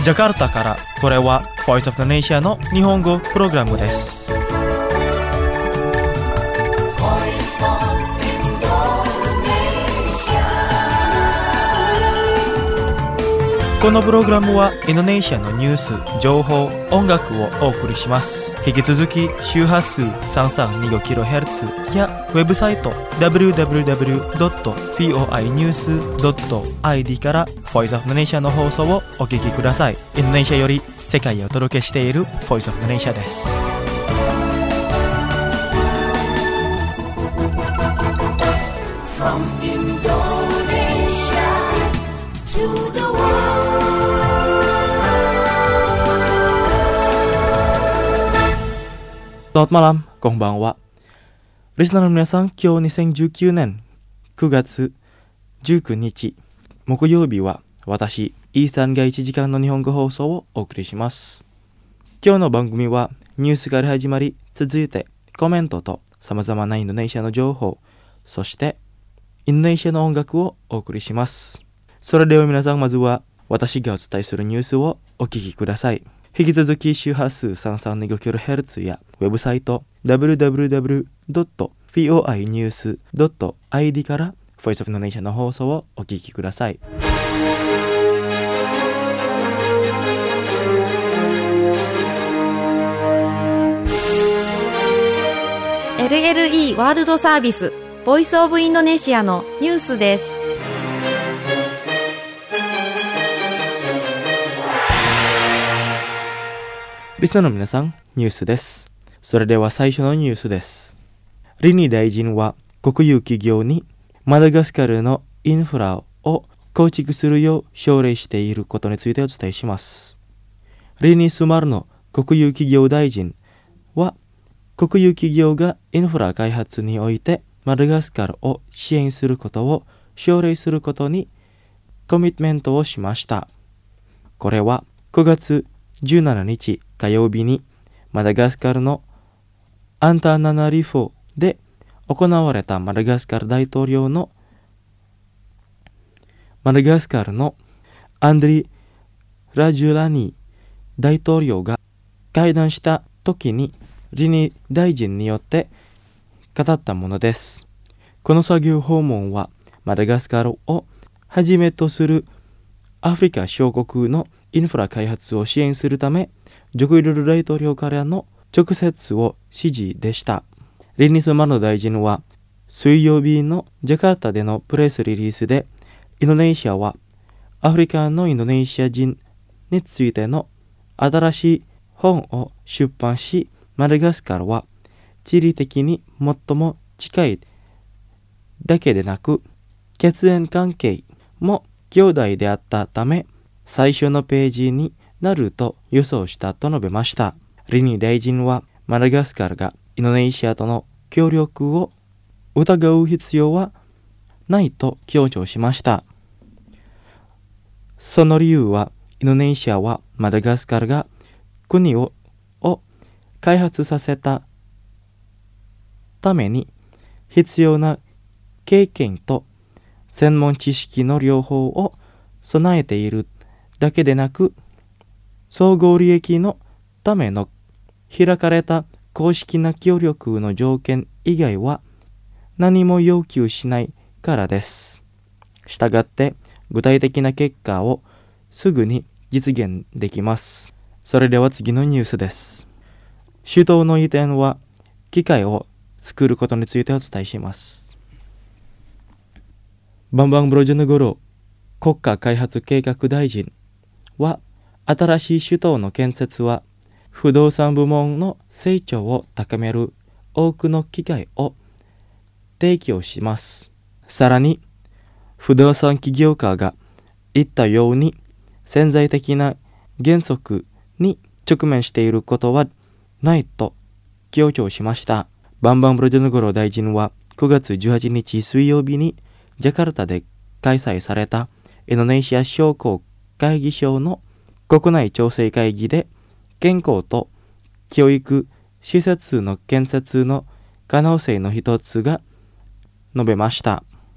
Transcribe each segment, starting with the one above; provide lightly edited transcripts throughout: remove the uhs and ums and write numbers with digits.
ジャカルタからこれは Voice of the Nation の日本語プログラムです。このプログラムはインドネシアのニュース、情報、音楽をお送りします。引き続き周波数 3325kHz やウェブサイト www.voinews.id から Voice of the Nation の放送をお聞きください。インドネシアより世界へお届けしている Voice of the Nation です。From Indonesia to the Selamat malam, こんばんは。リスナーの皆さん、今日2019年9月19日木曜日は私、イースタンが1時間の日本語放送をお送りします。今日の番組はニュースから始まり、続いてコメントと様々なインドネシアの情報、そしてインドネシアの音楽をお送りします。それでは皆さん、まずは私がお伝えするニュースをお聞きください。引き続き周波数 3325kHz やウェブサイト www.voinews.id から Voice of the Nation の放送をお聞きください。 LLE ワールドサービスボイスオブインドネシアのニュースです。 リスナーの皆さん、ニュースです。それでは最初のニュースです。リニ大臣は国有企業にマダガスカルのインフラを構築するよう奨励していることについてお伝えします。リニスマルの国有企業大臣は、国有企業がインフラ開発においてマダガスカルを支援することを奨励することにコミットメントをしました。これは9月17日火曜日にマダガスカルのアンタナナリフォで行われたマダガスカルのアンドリ・ラジュラニ大統領が会談した時にリニ大臣によって語ったものです。この作業訪問はマダガスカルをはじめとするアフリカ諸国のインフラ開発を支援するためジョコ・ウィドド大統領からの直接を指示でした。リニスマノ大臣は水曜日のジャカルタでのプレスリリースで、インドネシアはアフリカのインドネシア人についての新しい本を出版し、マダガスカルは地理的に最も近いだけでなく血縁関係も兄弟であったため最初のページになると予想したと述べました。リニ大臣はマダガスカルがインドネシアとの協力を疑う必要はないと強調しました。その理由は、インドネシアはマダガスカルが国を開発させたために必要な経験と専門知識の両方を備えているだけでなく、総合利益のための開かれた公式な協力の条件以外は何も要求しないからです。したがって具体的な結果をすぐに実現できます。それでは次のニュースです。首都の移転は機会を作ることについてお伝えします。バンバンブロジョヌゴロ国家開発計画大臣は、新しい首都の建設は不動産部門の成長を高める多くの機会を提供します。さらに、不動産起業家が言ったように潜在的な原則に直面していることはないと強調しました。バンバンブロジョヌゴロ大臣は9月18日水曜日にジャカルタで開催されたインドネシア商工会議所の国内調整会議で健康と教育施設の建設の可能性の一つが述べました。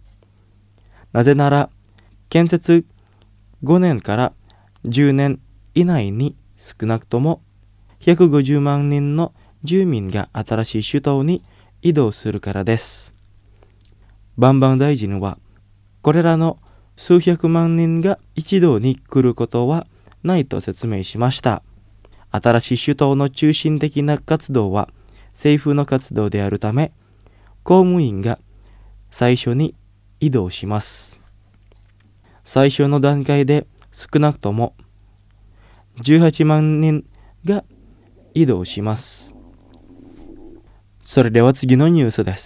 なぜなら建設5年から10年以内に少なくとも150万人の住民が新しい首都に移動するからです。バンバン大臣は、これらの数百万人が一堂に来ることはないと説明しました。新しい首都の中心的な活動は政府の活動であるため、公務員が最初に移動します。最初の段階で少なくとも18万人が移動します。それでは次のニュースです。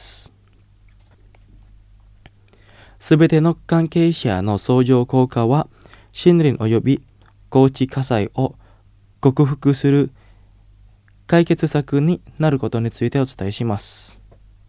すべての関係者の相乗効果は、森林及び高地火災を克服する解決策になることについてお伝えします。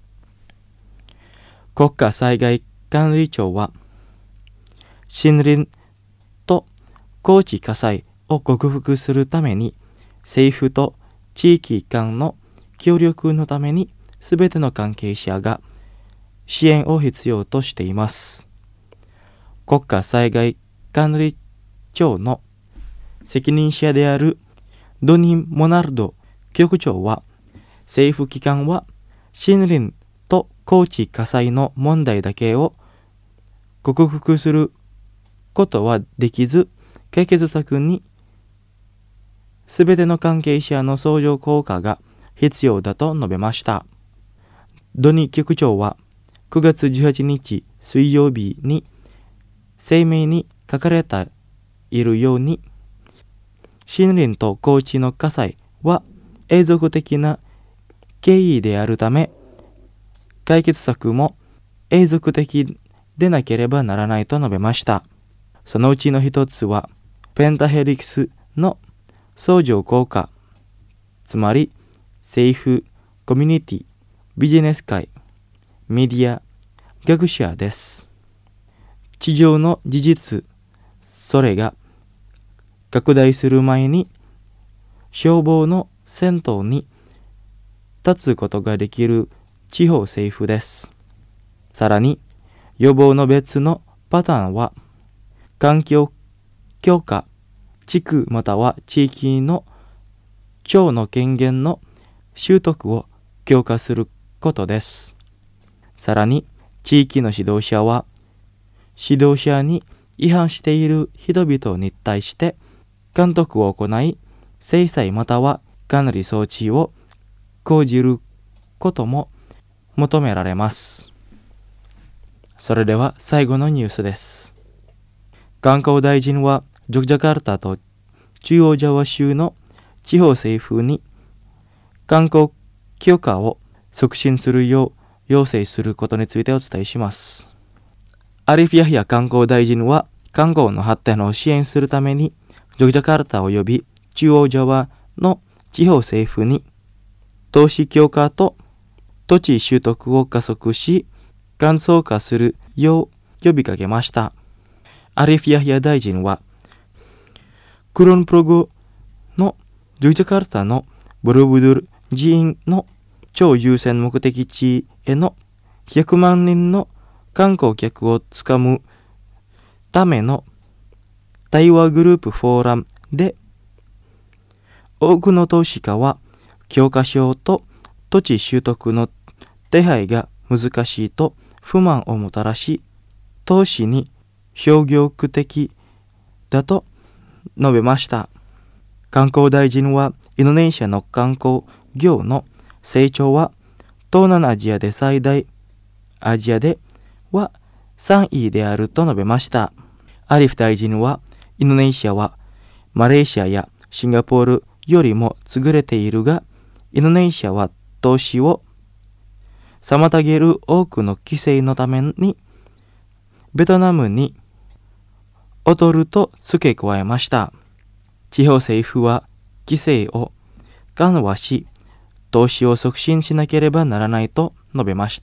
国家災害管理庁は、森林と高地火災を克服するために、政府と地域間の協力のために、すべての関係者が支援を必要としています。国家災害管理庁の責任者であるドニー・モナルド局長は、政府機関は森林と高地火災の問題だけを克服することはできず、解決策にすべての関係者の相乗効果が必要だと述べました。ドニー局長は9月18日水曜日に声明に書かれているように、森林と高地の火災は永続的な経緯であるため、解決策も永続的でなければならないと述べました。そのうちの一つは、ペンタヘリクスの相乗効果、つまり政府、コミュニティ、ビジネス界、メディア、学者です。地上の事実、それが拡大する前に消防の先頭に立つことができる地方政府です。さらに予防の別のパターンは、環境強化、地区または地域の庁の権限の習得を強化することです。さらに地域の指導者は、指導者に違反している人々に対して監督を行い、制裁または管理装置を講じることも求められます。それでは最後のニュースです。観光大臣はジョクジャカルタと中央ジャワ州の地方政府に観光強化を促進するよう要請することについてお伝えします。アリフ・ヤヒヤ観光大臣は、観光の発展を支援するためにジョクジャカルタ及び中央ジャワの地方政府に投資強化と土地取得を加速し、簡素化するよう呼びかけました。アリフ・ヤヒヤ大臣は、クロンプロゴのジョクジャカルタのボロブドゥル寺院の超優先目的地への100万人の観光客をつかむための対話グループフォーラムで、多くの投資家は教科書と土地取得の手配が難しいと不満をもたらし、投資に消極的だと述べました。観光大臣は、インドネシアの観光業の成長は東南アジアで最大、アジアでは3位であると述べました。アリフ大臣は、インドネシアはマレーシアやシンガポールよりも優れているが、インドネシアは投資を妨げる多くの規制のためにベトナムに劣ると付け加えました。地方政府は規制を緩和し、投資を促進しなければならないと述べました。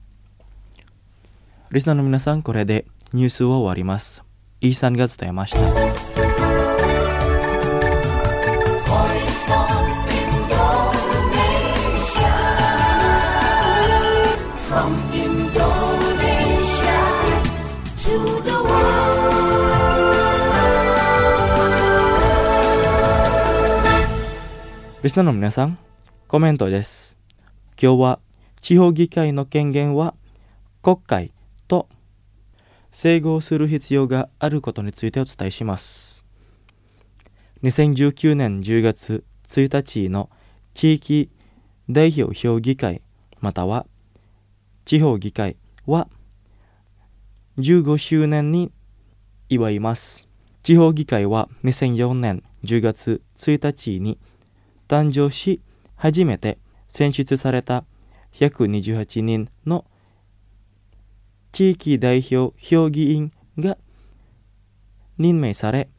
リスナーの皆さん、これでニュースを終わります。イーサンが伝えました。 リスナーの皆さん、コメントです。今日は地方議会の権限は国会と整合する必要があることについてお伝えします。2019年10月1日の地域代表評議会または地方議会は15周年に祝います。地方議会は2004年10月1日に誕生し、初めて選出された128人の地域代表評議員が任命され、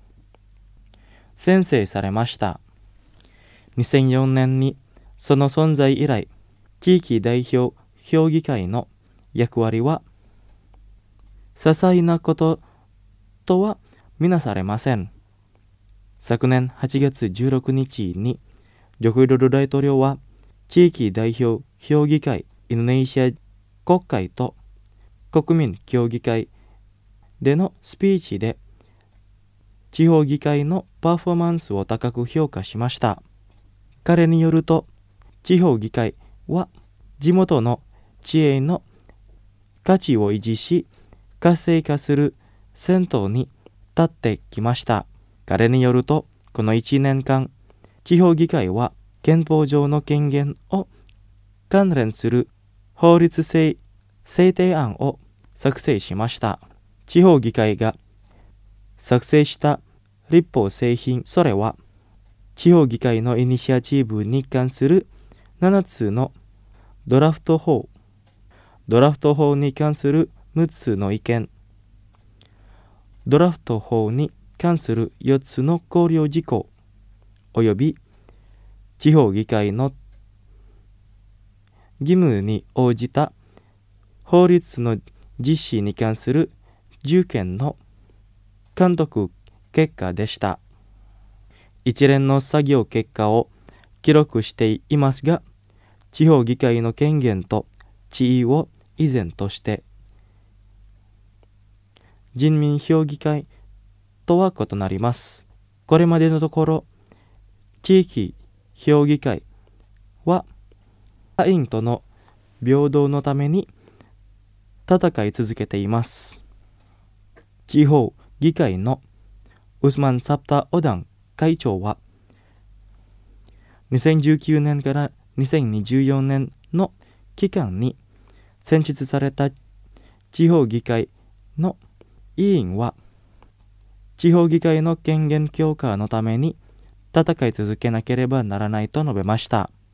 宣誓されました。2004年にその存在以来、地域代表評議会の役割は些細なこととは見なされません。昨年8月16日にジョコウィドド大統領は地域代表評議会インドネシア国会と国民協議会でのスピーチで地方議会のパフォーマンスを高く評価しました。彼によると、地方議会は地元の知恵の価値を維持し活性化する先頭に立ってきました。彼によると、この1年間、地方議会は憲法上の権限を関連する法律制定案を作成しました。地方議会が作成した立法製品、それは地方議会のイニシアチブに関する7つのドラフト法に関する6つの意見、ドラフト法に関する4つの考慮事項、および地方議会の義務に応じた法律の実施に関する10件の監督結果でした。一連の作業結果を記録していますが、地方議会の権限と地位を依然として人民評議会とは異なります。これまでのところ、地域評議会は会員との平等のために戦い続けています。地方議会のウスマン・サプタ・オダン会長は2019年から2024年の期間に選出された地方議会の委員は地方議会の権限強化のために戦い続けなければならないと述べました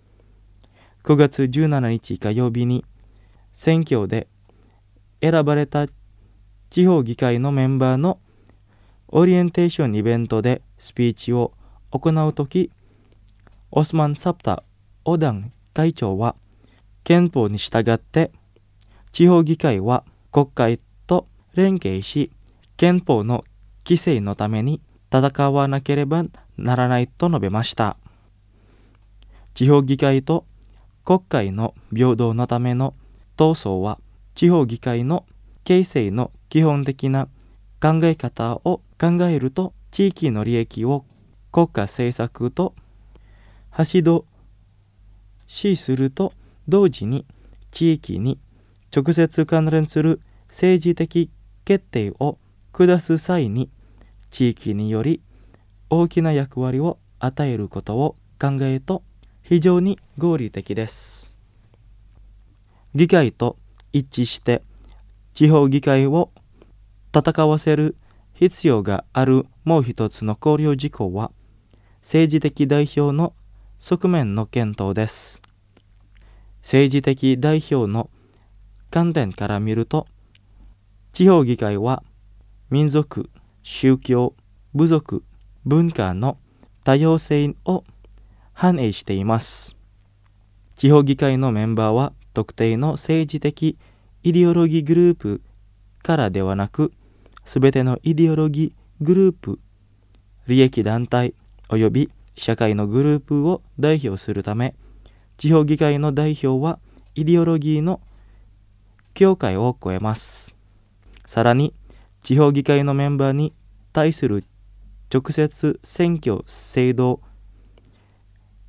。9月17日火曜日に選挙で選ばれた地方議会のメンバーのオリエンテーションイベントでスピーチを行うとき、オスマン・サプタ・オダン会長は憲法に従って地方議会は国会と連携し憲法の規制のために戦わなければならないと述べました。地方議会と国会の平等のための闘争は地方議会の形成の基本的な考え方を考えると、地域の利益を国家政策と発動すると同時に、地域に直接関連する政治的決定を下す際に地域により大きな役割を与えることを考えると非常に合理的です。議会と一致して地方議会を戦わせる必要があるもう一つの考慮事項は、政治的代表の側面の検討です。政治的代表の観点から見ると、地方議会は民族、宗教、部族、文化の多様性を反映しています。地方議会のメンバーは特定の政治的イデオロギーグループからではなく、すべてのイデオロギーグループ、利益団体および社会のグループを代表するため、地方議会の代表はイデオロギーの境界を超えます。さらに、地方議会のメンバーに対する直接選挙制度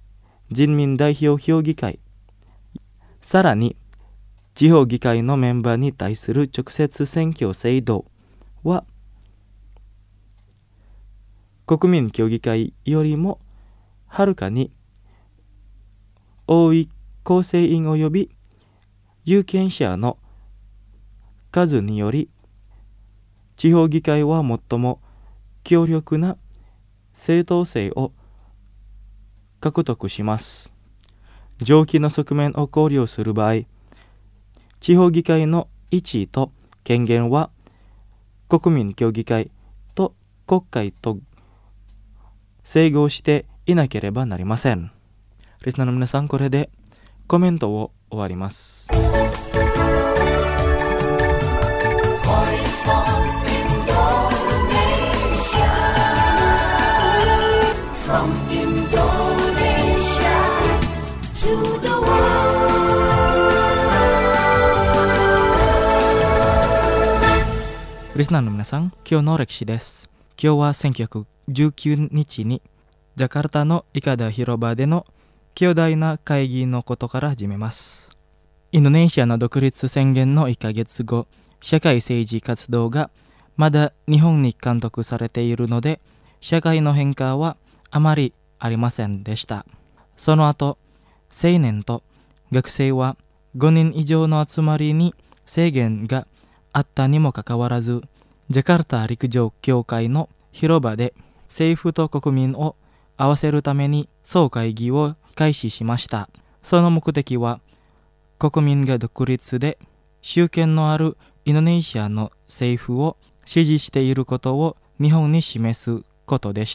人民代表評議会、さらに地方議会のメンバーに対する直接選挙制度は国民協議会よりもはるかに多い構成員及び有権者の数により、地方議会は最も強力な正当性を獲得します。上記の側面を考慮する場合、地方議会の位置と権限は国民協議会と国会と整合していなければなりません。リスナーの皆さん、これでコメントを終わります。リスナーの皆さん、今日の歴史です。今日は1919日にジャカルタのイカダ広場での巨大な会議のことから始めます。インドネシアの独立宣言の1ヶ月後、社会政治活動がまだ日本に監督されているので、社会の変化はあまりありませんでした。その後、青年と学生は5人以上の集まりに制限があったにもかかわらず、ジャカルタ陸上協会の広場で政府と国民を合わせるために総会議を開始しました。その目的は、国民が独立で主権のあるインドネシアの政府を支持していることを日本に示すことでした。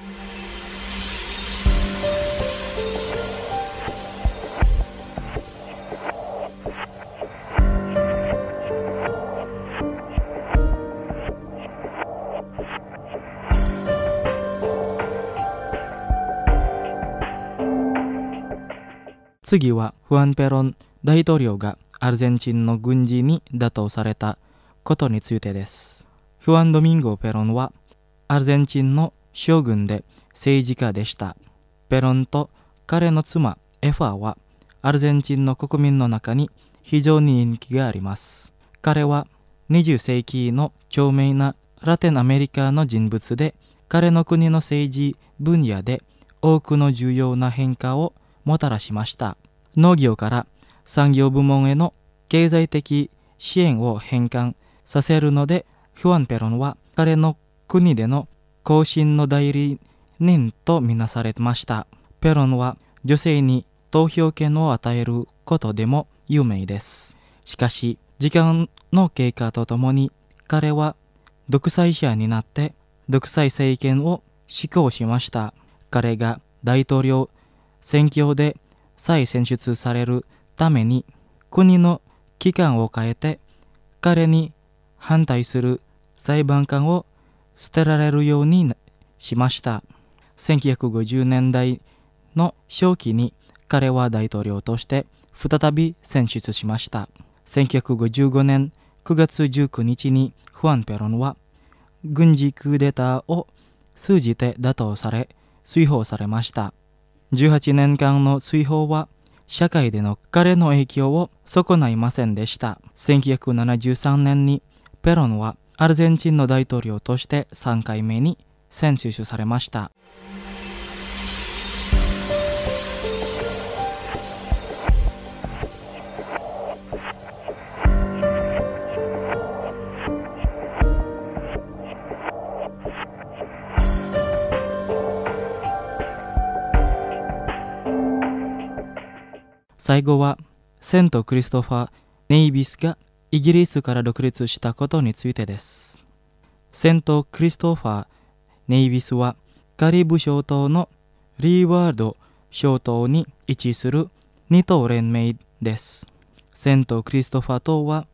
次はフアン・ペロン大統領がアルゼンチンの軍事に打倒されたことについてです。フアン・ドミンゴ・ペロンはアルゼンチンの将軍で政治家でした。ペロンと彼の妻エファはアルゼンチンの国民の中に非常に人気があります。彼は20世紀の著名なラテンアメリカの人物で、彼の国の政治分野で多くの重要な変化をもたらしました。農業から産業部門への経済的支援を変換させるので、フアン・ペロンは彼の国での後進の代理人とみなされました。ペロンは女性に投票権を与えることでも有名です。しかし、時間の経過とともに彼は独裁者になって独裁政権を施行しました。彼が大統領選挙で再選出されるために国の機関を変えて、彼に反対する裁判官を捨てられるようにしました。1950年代の初期に彼は大統領として再び選出しました。1955年9月19日にフアン・ペロンは軍事クーデターを通じて打倒され追放されました。18年間の追放は社会での彼の影響を損ないませんでした。1973年にペロンはアルゼンチンの大統領として3回目に選出されました。最後はセント・クリストファー・ネイビスがイギリスから独立したことについてです。セント・クリストファー・ネイビスはカリブ諸島のリーワード諸島に位置する二島連盟です。セント・クリストファー島は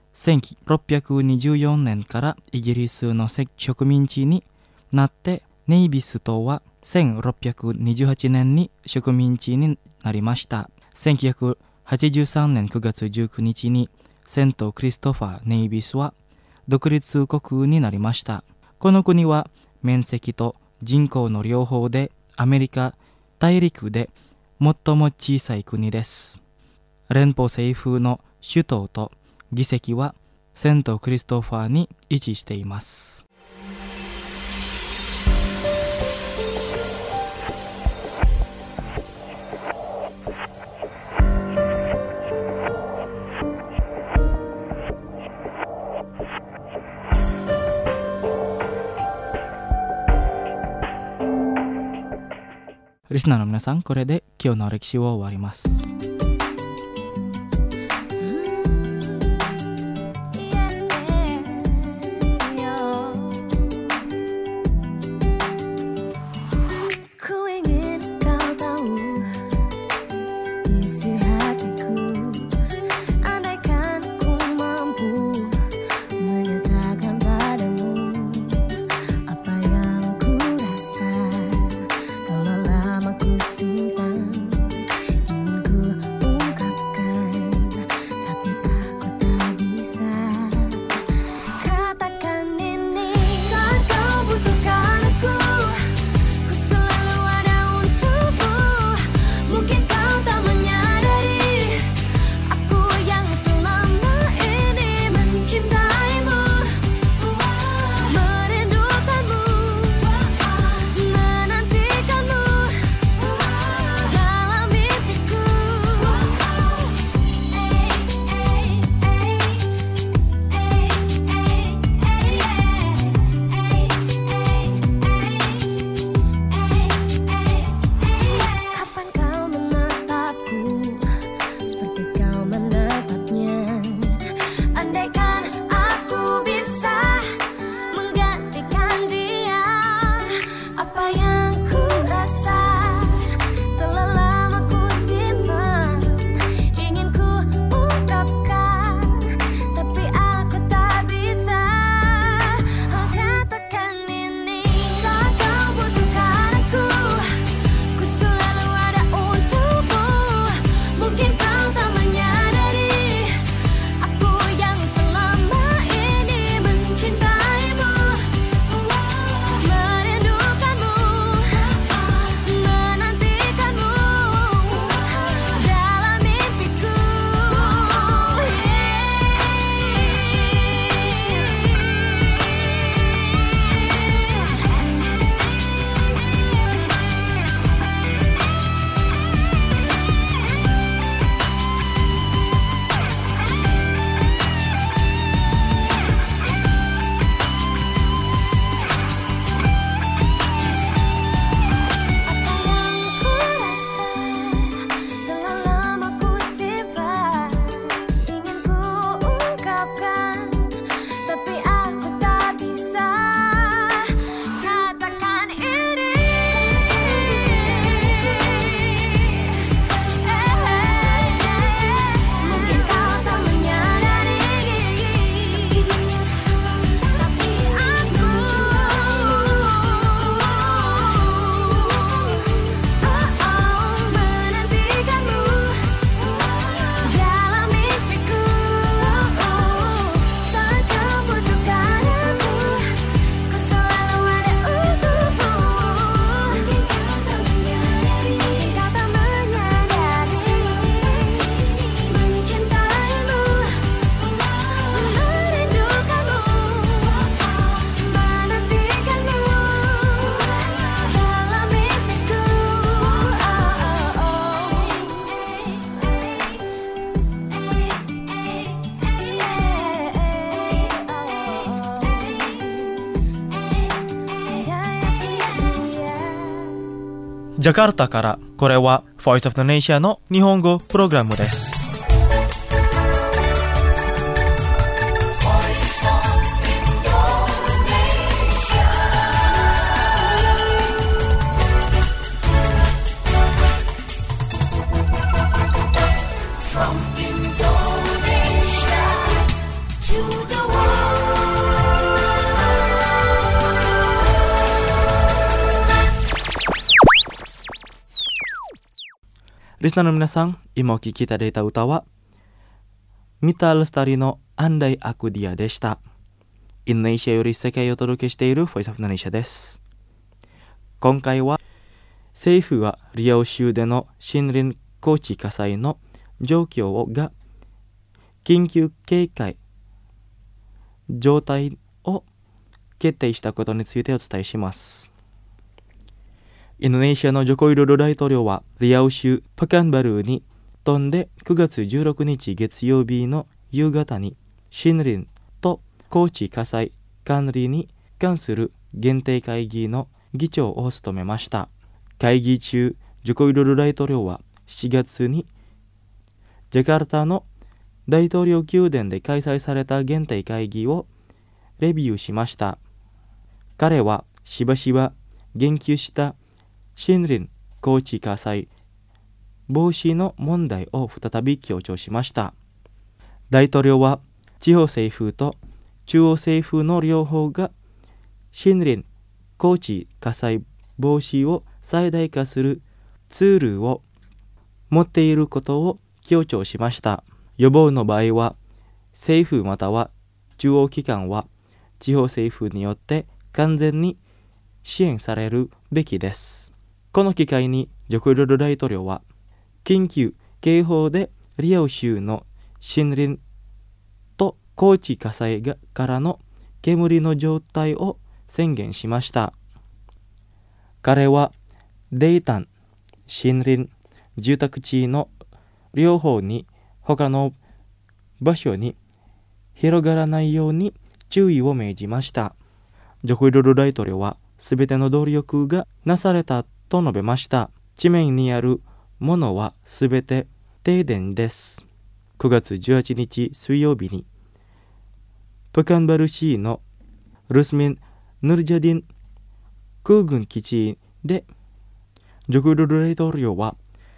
1624年からイギリスの植民地になって、ネイビス島は1628年に植民地になりました。1983年9月19日にセント・クリストファー・ネイビスは独立国になりました。この国は面積と人口の両方でアメリカ大陸で最も小さい国です。連邦政府の首都と議席はセントクリストファーに位置しています。リスナーの皆さん、これで今日の歴史を終わります。ジャカルタから、これは Voice of the Nation の日本語プログラムです。リスナーの皆さん、今お聴きいただいた歌はミタ・レスタリのAndai Aku Diaでした。インドネシアより世界をお届けしている Voice of Indonesia です。今回は政府はリアオ州での森林高地火災の状況が緊急警戒状態を決定したことについてお伝えします。インドネシアのジョコウィドド大統領はリアオ州パカンバルーに飛んで9月16日月曜日の夕方に森林と高地火災管理に関する限定会議の議長を務めました。会議中、ジョコウィドド大統領は7月にジャカルタの大統領宮殿で開催された限定会議をレビューしました。彼はしばしば言及した森林高地火災防止の問題を再び強調しました。大統領は地方政府と中央政府の両方が森林高地火災防止を最大化するツールを持っていることを強調しました。予防の場合は政府または中央機関は地方政府によって完全に支援されるべきです。この機会にジョコウィドド大統領は緊急警報でリアオ州の森林と高地火災からの煙の状態を宣言しました。彼はデイタン、森林、住宅地の両方に他の場所に広がらないように注意を命じました。ジョコウィドド大統領はすべての努力がなされたと述べました。地面にあるものはすべて停電です。9月18日水曜日にペカンバル市のルスミン・ヌルジャディン空軍基地でジョコウィドド大統領は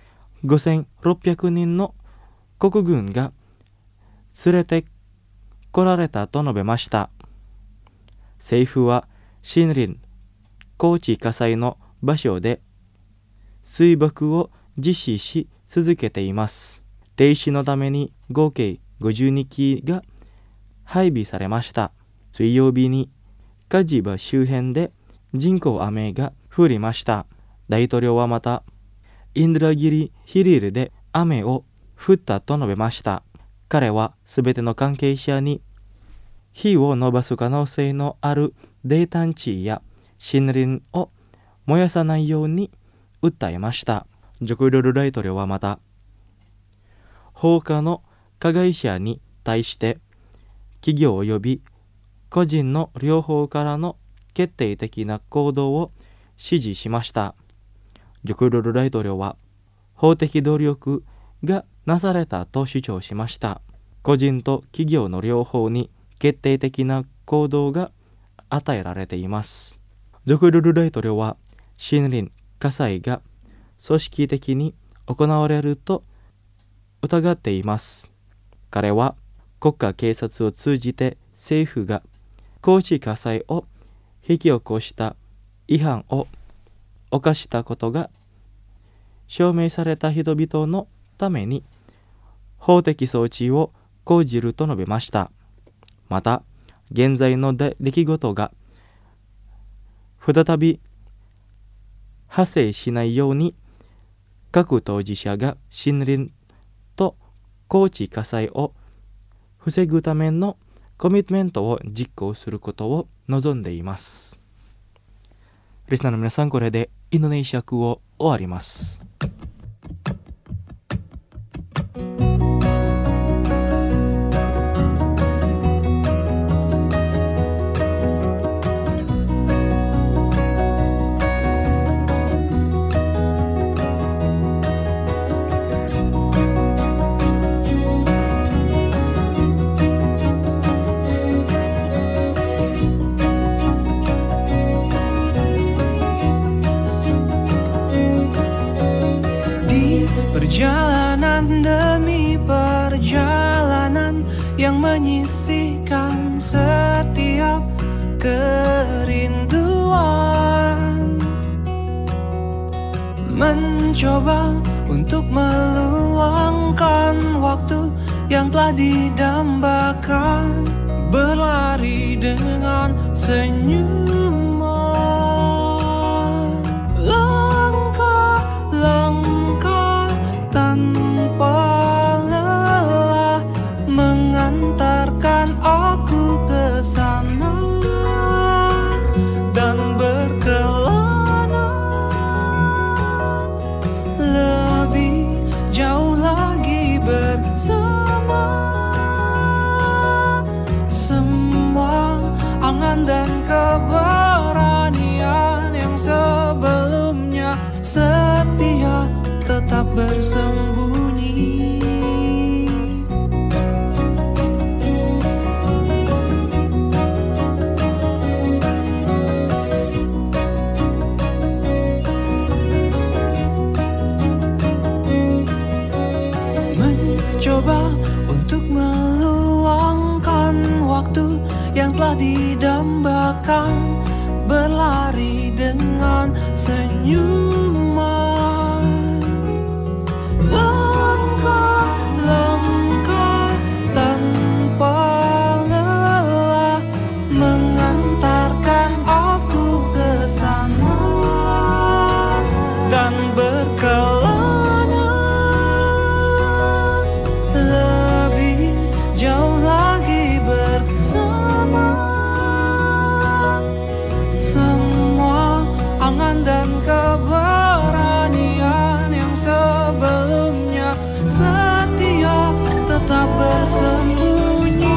5600人の国軍が連れて来られたと述べました。政府は森林高地火災の場所で水爆を実施し続けています。停止のために合計52機が配備されました。水曜日にカジバ周辺で人工雨が降りました。大統領はまたインドラギリヒリルで雨を降ったと述べました。彼はすべての関係者に火を伸ばす可能性のある泥炭地や森林を燃やさないように訴えました。ジョコウィドド大統領はまた放火の加害者に対して企業及び個人の両方からの決定的な行動を指示しました。ジョコウィドド大統領は法的努力がなされたと主張しました。個人と企業の両方に決定的な行動が与えられています。ジョコウィドド大統領は森林火災が組織的に行われると疑っています。彼は国家警察を通じて政府が高地火災を引き起こした違反を犯したことが証明された人々のために法的措置を講じると述べました。また、現在の出来事が再び発生しないように各当事者が森林と高地火災を防ぐためのコミットメントを実行することを望んでいます。リスナーの皆さん、これでインドネシア語を終わります。 Perjalanan demi perjalanan yang menyisihkan setiap kerinduan, mencoba untuk meluangkan waktu yang telah didambakan, berlari dengan senyuman. Langkah bersembunyi. Mencoba untuk meluangkan waktu yang telah didambakan, berlari dengan senyuman, langkah-langkah tanpa lelah mengantarkan aku ke sana, dan berkelana lebih jauh lagi bersama. Semua angan dan keberanian yang sebelumnya setia tetap bersembunyi.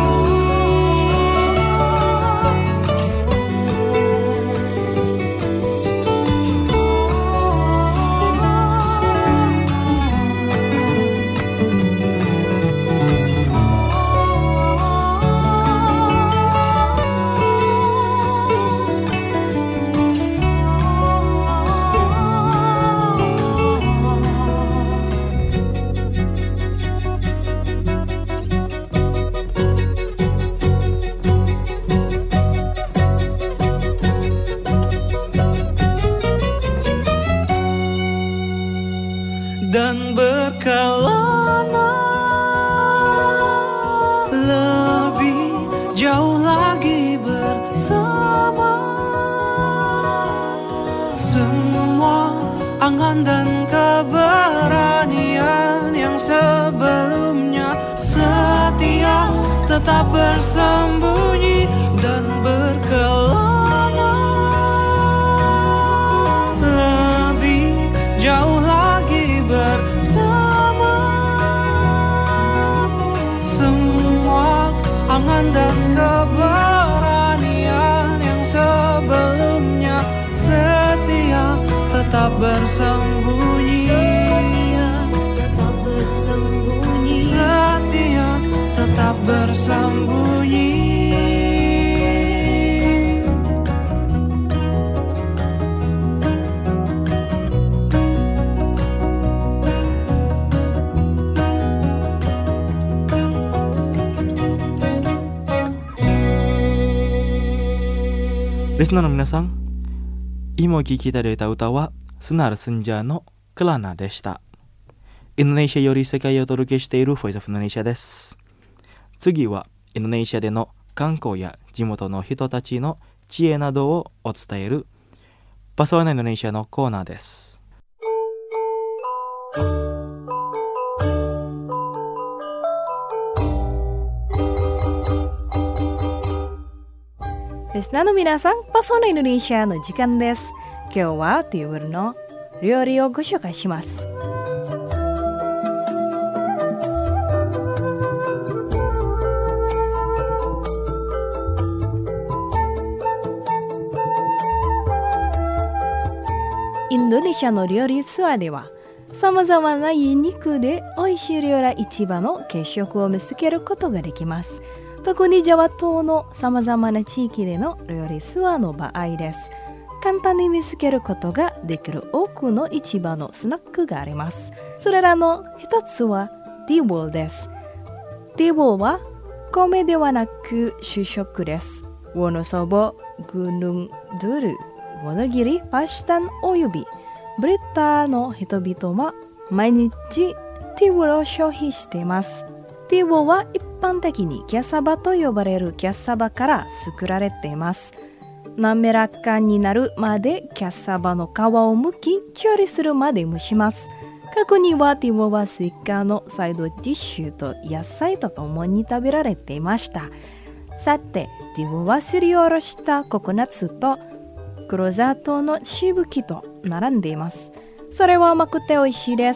Dan berkelana lebih jauh lagi bersama. Semua angan dan keberanian yang sebelumnya setia tetap bersembunyi, dan berkelana lebih jauh lagi bersama. Semua angan dan keberanian yang sebelumnya setia tetap bersembunyi. Setia tetap bersembunyi. Listenerの皆さん、今お聴きいただいた歌はスナール・スンジャーのクラナでした。インドネシアより世界へお届けしているボイスオブインドネシアです。次はインドネシアでの観光や地元の人たちの知恵などをお伝えるパソワナインドネシアのコーナーです。 リスナーの皆さん、パソナインドネシアの時間です。今日はテーブルの料理をご紹介します。インドネシアの料理ツアーでは、さまざまなユニークで美味しい料理市場の軽食を見つけることができます。特にジャワ島のさまざまな地域での料理ツアーの場合です。簡単に見つけることができる多くの市場のスナックがあります。それらの一つはティーボールです。ティーボールは米ではなく主食です。ウォノソボ、グヌンドゥル、ウォノギリ、パシタンおよびブリッタの人々は毎日ティーボールを消費しています。ティーボールは一般的にキャッサバと呼ばれるキャッサバから作られています。滑らかになるまでキャッサバの皮を剥き調理するまで蒸します。過去にはティーボールはスイカのサイドディッシュと野菜とともに食べられていました。さて、ティーボールはすりおろしたココナッツと黒砂糖のしぶきと並んでいます。それは甘くて美味しいです。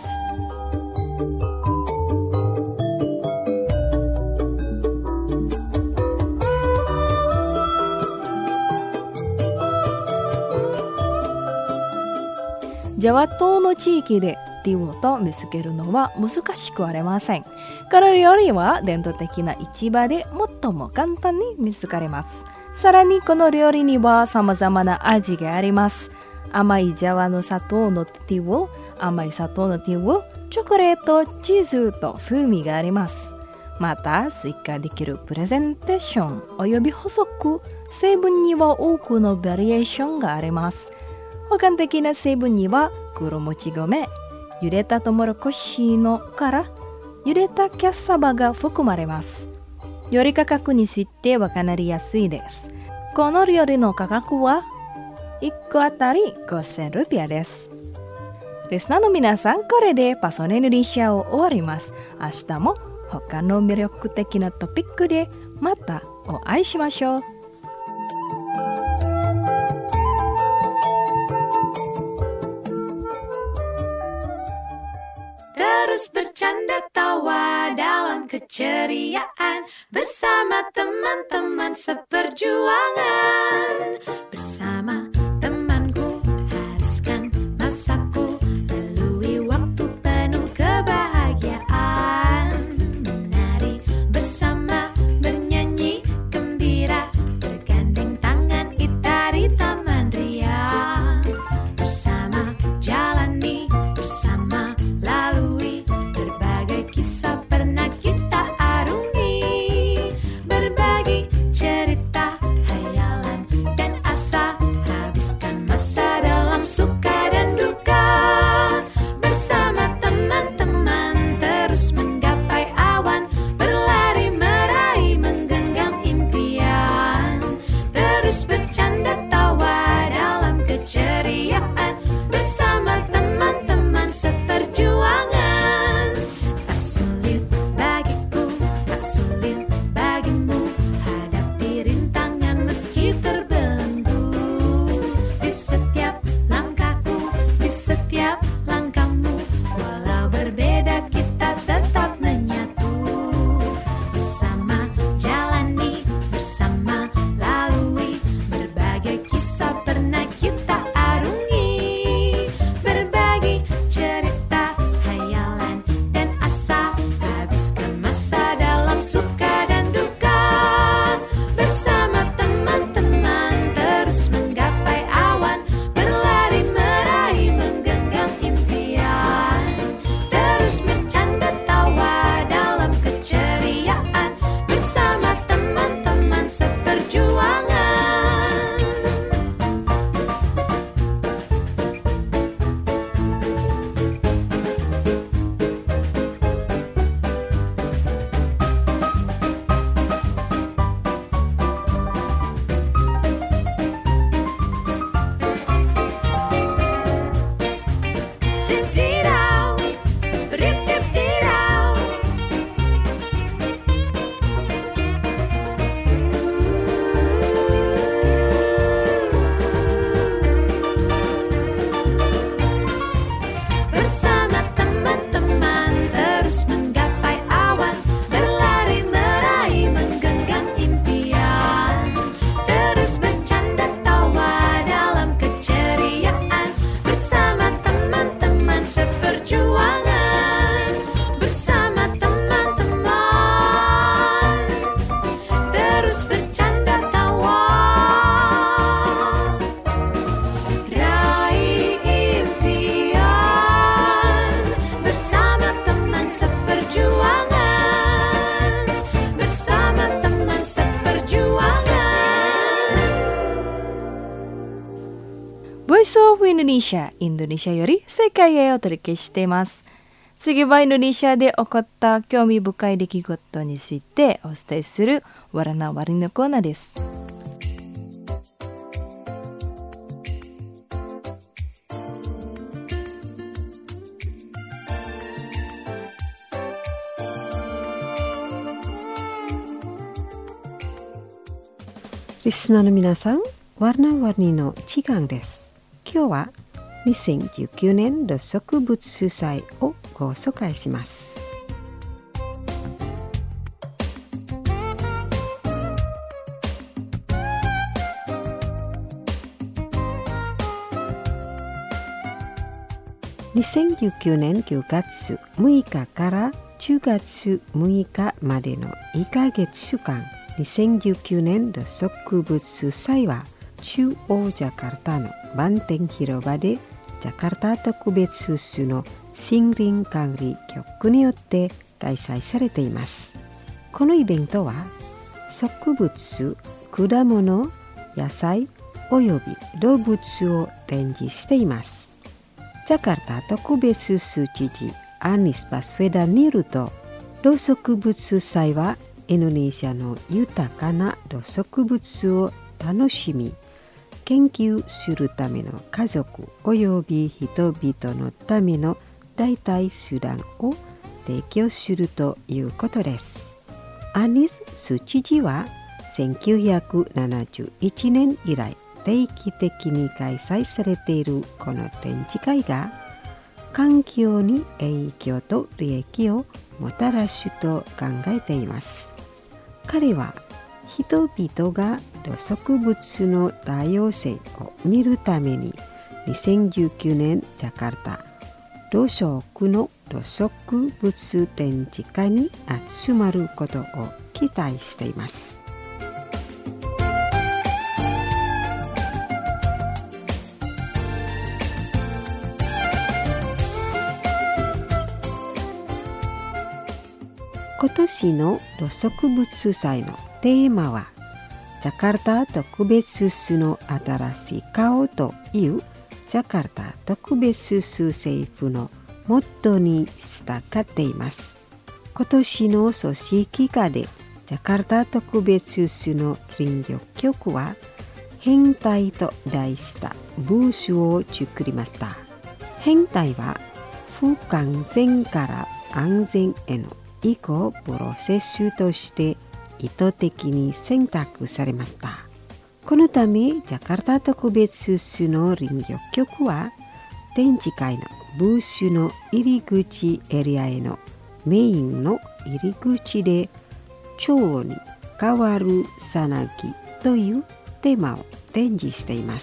ジャワ島の地域でティをと見つけるのは難しくありません。この料理は伝統的な市場で最も簡単に見つかります。さらにこの料理には様々な味があります。甘いジャワの砂糖のティを、甘い砂糖のティを、チョコレート、チーズと風味があります。また追加できるプレゼンテーションおよび補足、成分には多くのバリエーションがあります。保管的な成分には黒もち米、茹でたトウモロコシの殻、茹でたキャッサバが含まれます。料理価格についてはかなり安いです。この料理の価格は1個あたり5000ルピアです。リスナーの皆さん、これでパソネインドネシアを終わります。明日も他の魅力的なトピックでまたお会いしましょう。 Terus bercanda tawa dalam keceriaan bersama teman-teman seperjuangan. Bersama temanku habiskan masaku, lalui waktu penuh kebahagiaan. Menari bersama, bernyanyi gembira, bergandeng tangan kita di taman ria. Bersama jalani, bersama lalui berbagai kisah pernah kita arungi, berbagi cerita, hayalan dan asa, habiskan masa dalam suka dan duka. Bersama teman-teman terus menggapai awan, berlari meraih menggenggam impian. Terus bercanda tawa dalam keceriaan bersama teman-teman seperjuangan. Tak sulit bagiku, tak sulit bagimu, hadapi rintangan meski terbelenggu. Di setiap langkahku, di setiap langkahmu, walau berbeda kita tetap menyatu. Bersama jalani, bersama lalui, berbagai kisah pernah kita arungi, berbagi cerita, hayalan dan asa, habiskan masa dalam suka dan duka. Bersama teman-teman terus menggapai awan, berlari meraih menggenggam impian. Terus bercanda tawa dalam keceriaan bersama teman-teman seperjuangan. Stip-dee-dow, rip-dip-dee-dow. Bersama teman-teman terus menggapai awan, berlari meraih menggenggam impian. Terus bercanda tawa dalam keceriaan bersama teman-teman seperjuangan. Bersama teman-teman terus bercanda tawa, raih impian. Bersama teman seperjuangan, bersama teman seperjuangan. Voice of Indonesia、インドネシアより世界へお届けしています。次はインドネシアで起こった興味深い出来事についてお伝えするわらなわりのコーナーです。 リスナーの皆さん、warna-warniの時間です。今日は2019年の植物祭をご紹介します。 2019年9月6日から10月6日までの1ヶ月間、2019年土植物祭は中央ジャカルタのバンテン広場でジャカルタ特別種の森林管理局によって開催されています。このイベントは植物、果物、野菜および動物を展示しています。ジャカルタ特別種知事アニス・バスフェダによると、動植物祭はインドネシアの豊かな動植物を楽しみ、研究するための家族および人々のための代替手段を提供するということです。アニス知事は1971年以来定期的に開催されているこの展示会が環境に影響と利益をもたらすと考えています。彼は人々が動植物の多様性を見るために2019年ジャカルタ動植の動植物展示会に集まることを期待しています。今年の動植物祭のテーマはジャカルタ特別種の新しい顔というジャカルタ特別種政府のモットーに従っています。今年の組織化でジャカルタ特別種の林業局は変態と題したブースを作りました。変態は不完全から安全への移行プロセスとして意図的に選択されました。このためジャカルタ特別種の林業局は展示会のブースの入り口エリアへのメインの入り口で蝶に変わるさなぎというテーマを展示しています。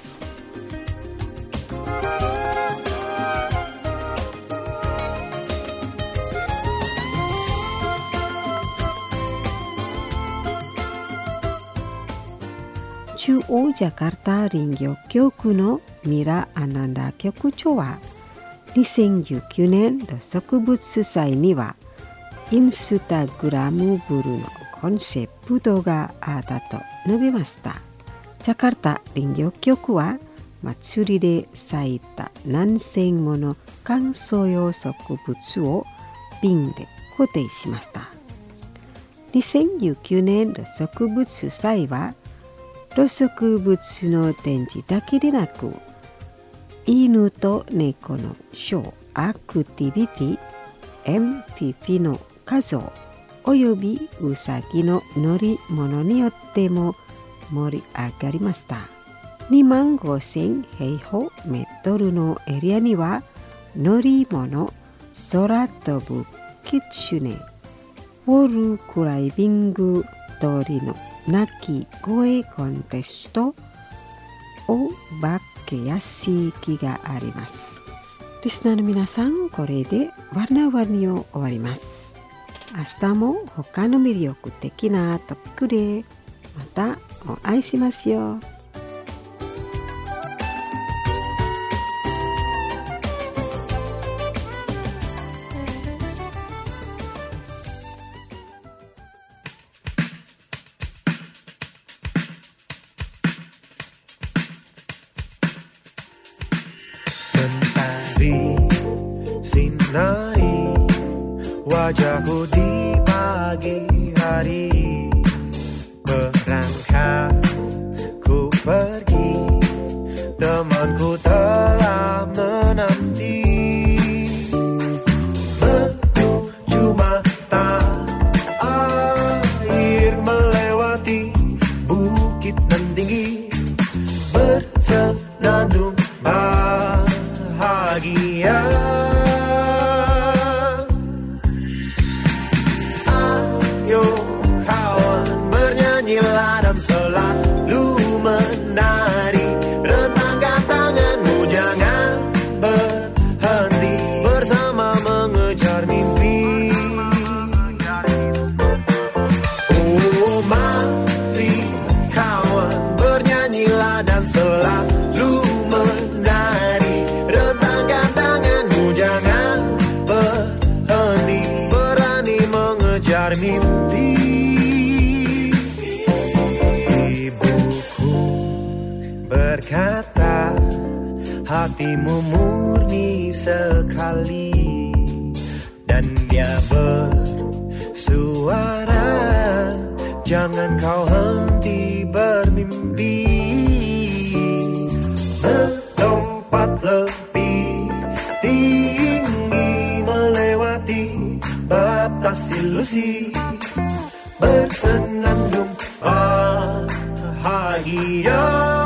中央ジャカルタ林業局のミラ・アナンダ局長は2019年動植物祭にはインスタグラムブルのコンセプトがあったと述べました。ジャカルタ林業局は祭りで咲いた何千もの観賞用植物を瓶で固定しました。2019年動植物祭は動植物の展示だけでなく、犬と猫のショーアクティビティ、MPP の画像およびウサギの乗り物によっても盛り上がりました。25,000平方メートルのエリアには乗り物、空飛ぶキツネ、ウォールクライビング通りの鳴き声コンテスト、お化け屋敷があります。リスナーの皆さん、これでワナワニを終わります。明日も他の魅力的なトピックでまたお会いしますよ。 Sinari wajahku di pagi hari, berangkat ku pergi, temanku telah menanti, menuju mata air melewati bukit nan tinggi, bersenandung bahagia. Ayo kawan bernyanyilah dan selalu menang. berkata hatimu murni sekali, dan dia bersuara, jangan kau henti bermimpi. Melompat lebih tinggi, melewati batas ilusi, bersenandung bahagia.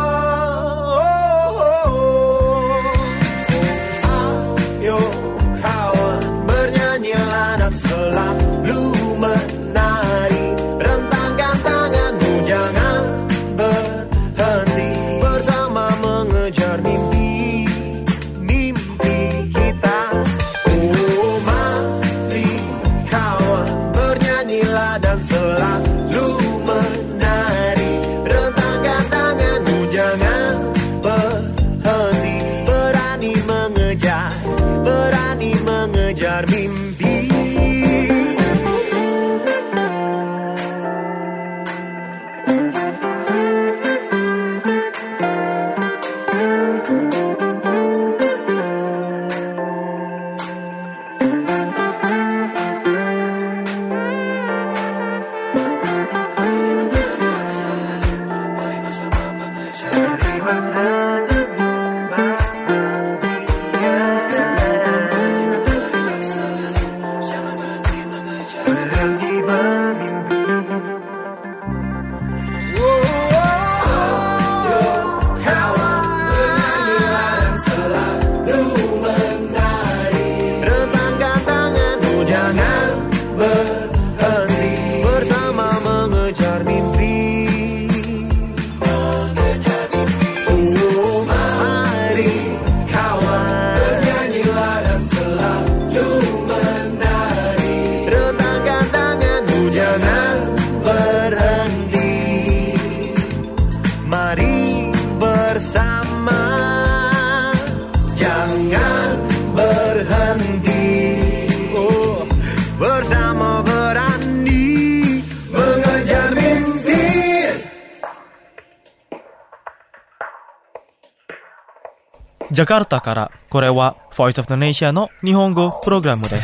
Ayo kawan, bernyanyilah dan selalu menari, rentangkan tanganmu, jangan berhenti, bersama mengejar mimpi, mimpi kita. Oh mari kawan, bernyanyilah dan selalu menari, rentangkan tanganmu, jangan berhenti, berani mengejar mimpi. Jakarta からこれは Voice of the Nation の日本語プログラムです。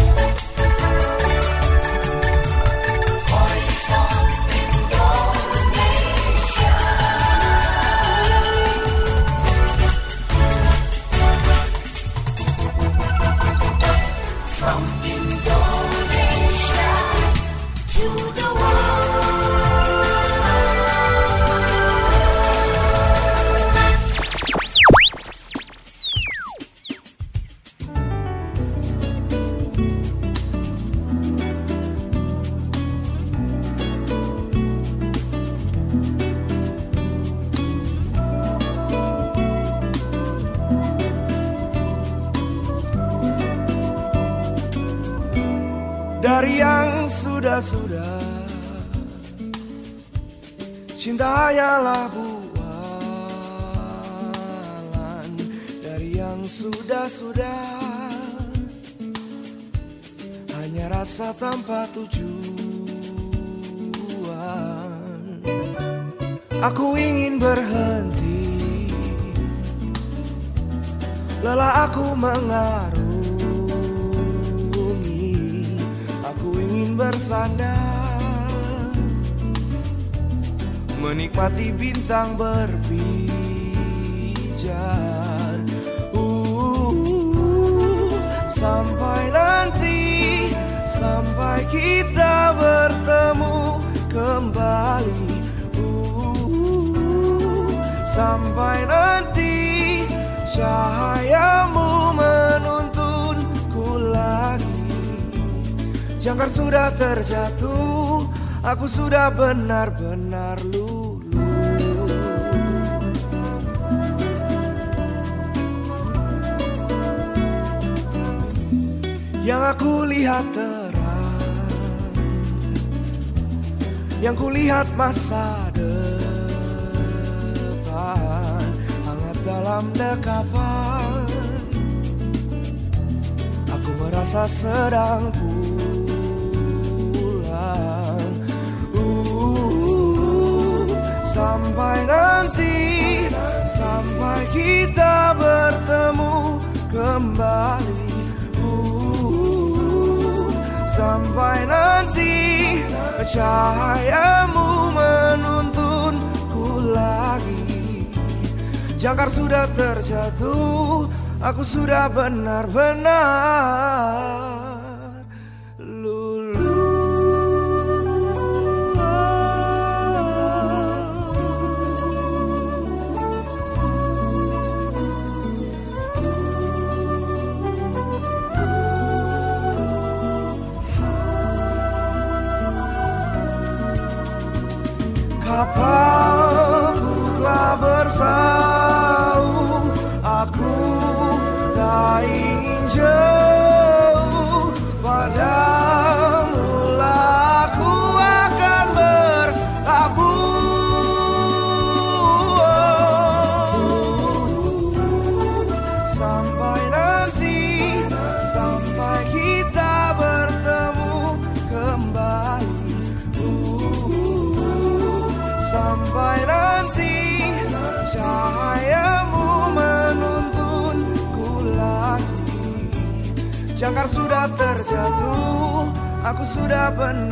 Dari yang sudah-sudah, cinta hanyalah bualan. Dari yang sudah-sudah, hanya rasa tanpa tujuan. Aku ingin berhenti, lelah aku mengarungi. Aku ingin bersandar, menikmati bintang berpijar. Sampai nanti, sampai kita bertemu kembali. Sampai nanti cahayamu menuntunku lagi. Jangkar sudah terjatuh, aku sudah benar-benar luluh. Yang aku lihat terang, yang ku lihat masa depan, hangat dalam dekapan. Aku merasa sedang pulang. Sampai nanti sampai kita bertemu kembali. Sampai nanti cahayamu menuntunku lagi. Jangkar sudah terjatuh, aku sudah benar-benar lulu. Kapalku telah bersau, aku tak ingin jauh, padamu lah aku akan berlabuh. Sampai nanti, sampai kita bertemu kembali. Sampai nanti cahayamu menuntunku lagi. Jangkar sudah terjatuh, aku sudah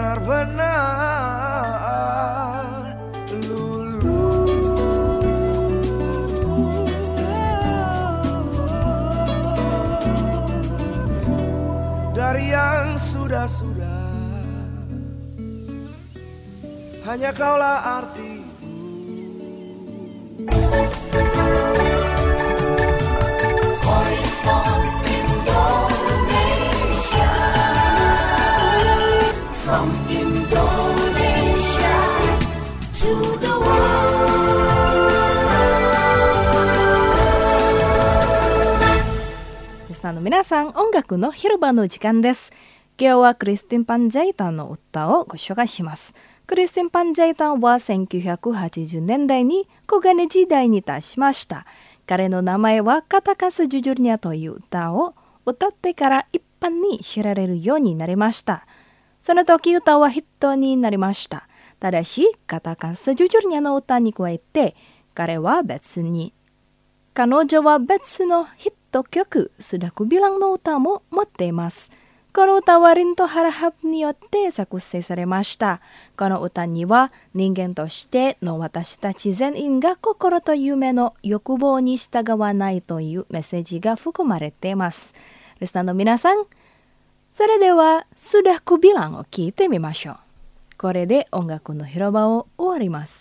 benar-benar lulu. Dari yang sudah-sudah, hanya kaulah arti. From Indonesia to the world. リスナーの皆さん、音楽の広場の時間です。今日はクリスティン・パンジャイタンの歌をご紹介します。クリスティン・パンジャイタンは1980年代に黄金時代に達しました。彼の名前はカタカスジュジュルニャという歌を歌ってから一般に知られるようになりました。その時歌はヒットになりました。ただし、カタカスジュジュルニャの歌に加えて、彼女は別のヒット曲、スダクビランの歌も持っています。この歌はリンとハラハプによって作成されました。この歌には人間としての私たち全員が心と夢の欲望に従わないというメッセージが含まれています。リスナーの皆さん、それではSudah Ku Bilangを聞いてみましょう。これで音楽の広場を終わります。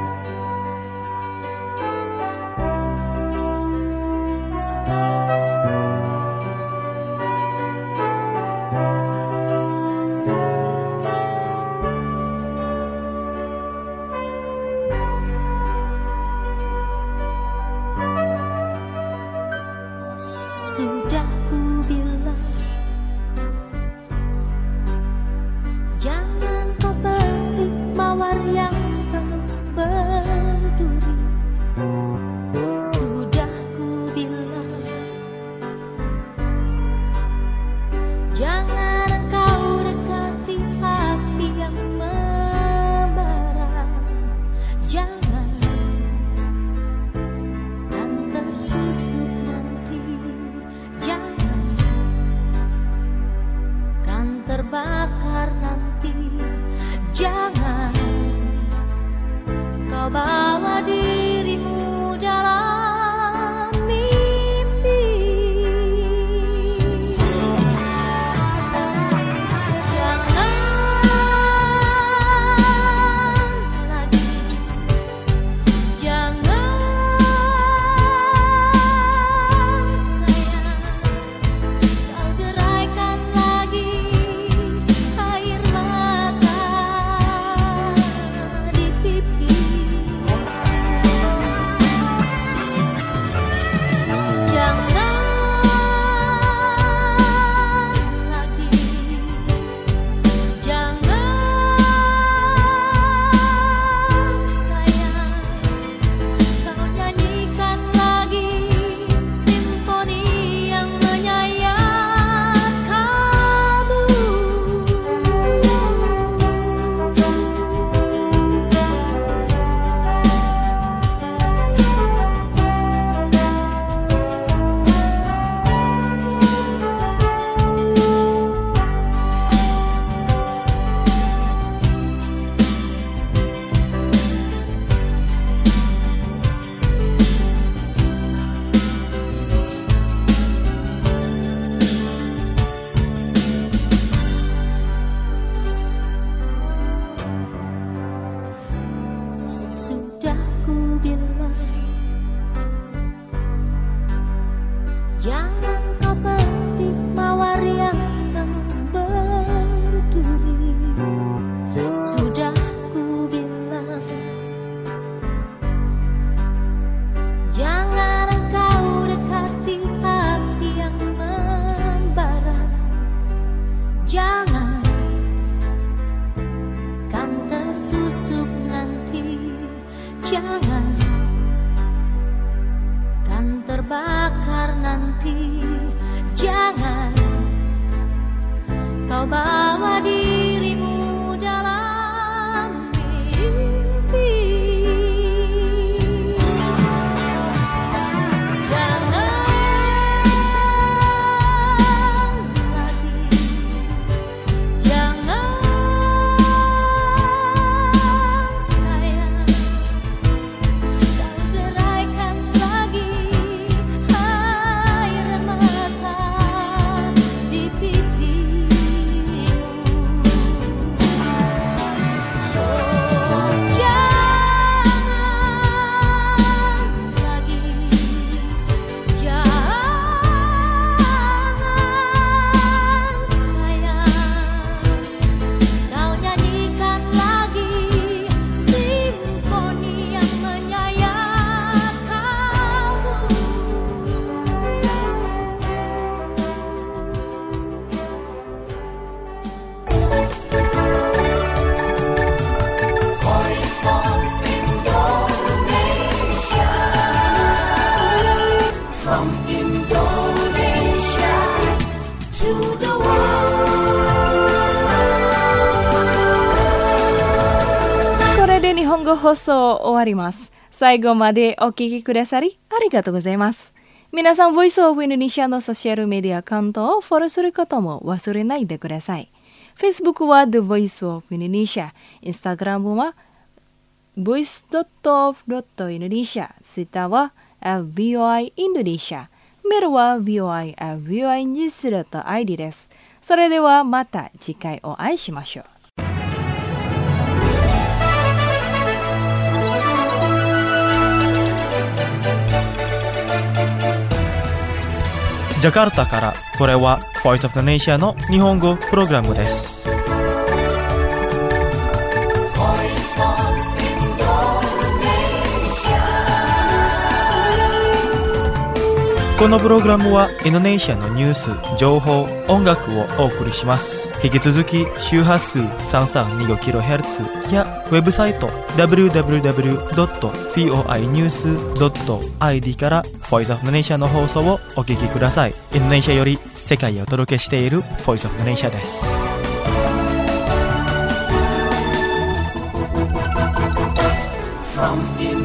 Sudah ku bilang, jangan kau beli mawar yang belum berduri. Sudah ku bilang, jangan engkau dekati api yang membara. Jangan kan tertusuk nanti. Jangan kan terbakar nanti. Jangan kau bawa dirimu dalam mimpi. Jangan lagi. Jangan sayang, kau deraikan lagi air mata di pipi. Sudah ku bilang, jangan engkau dekati api yang membara. Jangan, kan tertusuk nanti. Jangan, kan terbakar nanti. Jangan kau bawa dirimu dalam mimpi. Jangan lagi, jangan sayang, kau deraikan lagi air mata di pipimu. Oh, jangan lagi, jangan sayang, kau nyanyikan lagi simfoni yang menyayat kalbu. Voice of Indonesia, from Indonesia to the world. これで日本語放送終わります。最後までお聞きくださりありがとうございます。皆さん、ボイスオブインドネシアのソーシャルメディアアカウントをフォローすることも忘れないでください。Facebook は The Voice of Indonesia、Instagram は voice.of.indonesia、Twitter は @voi Indonesia、メールは voi@voinews.id です。それではまた次回お会いしましょう。 ジャカルタからこれは Voice of Indonesia の日本語プログラムです。このプログラムはインドネシアのニュース、情報、音楽をお送りします。引き続き周波数 3325kHz やウェブサイト www.voinews.id から Voice of Indonesia の放送をお聞きください。インドネシアより世界へお届けしている Voice of Indonesia です。 From